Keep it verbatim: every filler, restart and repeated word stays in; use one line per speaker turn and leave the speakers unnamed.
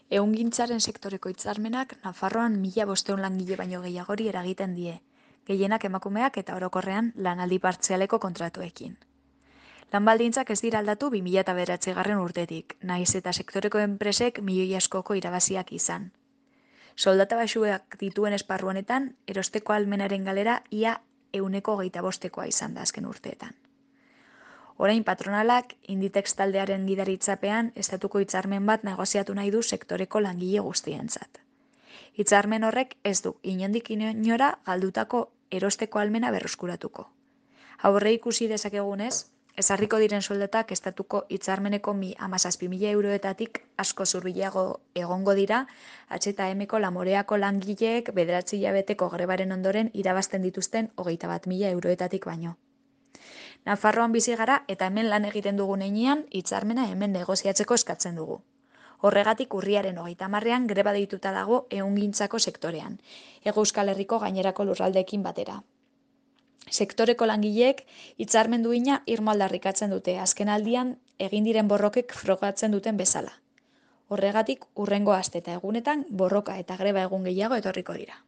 Ehungintzaren sektoreko hitzarmenak Nafarroan mila bostehun langile baino gehiagori eragiten die, gehienak emakumeak eta orokorrean lanaldi partzialeko kontratuekin. Lan baldintzak ez dira aldatu bi mila bederatzigarren urtetik, nahiz eta sektoreko enpresek milioi askoko irabaziak izan. Soldata baxuak dituen esparru honetan, erosteko ahalmenaren galera ia ehuneko hogeita bostekoa izan da azken urteetan. Orain patronalak Inditex taldearen gidaritzapean estatuko hitzarmen bat negoziatu nahi du sektoreko langile guztientzat. Hitzarmen horrek ez du inondik inora galdutako erosteko ahalmena berreskuratuko. Aurre ikusi dezakegunez, ezarriko diren soldatak estatuko hitzarmeneko mi hamazazpi mila euroetatik asko zurbilago egongo dira H eta M-ko Lamoreako langileek bederatzi hilabeteko grebaren ondoren irabazten dituzten hogeita bat mila euroetatik baino. Nafarroan bizi gara eta hemen lan egiten dugun heinean hitzarmena hemen negoziatzeko eskatzen dugu. Horregatik urriaren hogeita hamarrean greba deituta dago ehungintzako sektorean, Hego Euskal Herriko gainerako lurraldeekin batera. Sektoreko langileek hitzarmen duina irmo aldarrikatzen dute azken aldian egin diren borrokek frogatzen duten bezala. Horregatik hurrengo aste eta egunetan borroka eta greba egun gehiago etorriko dira.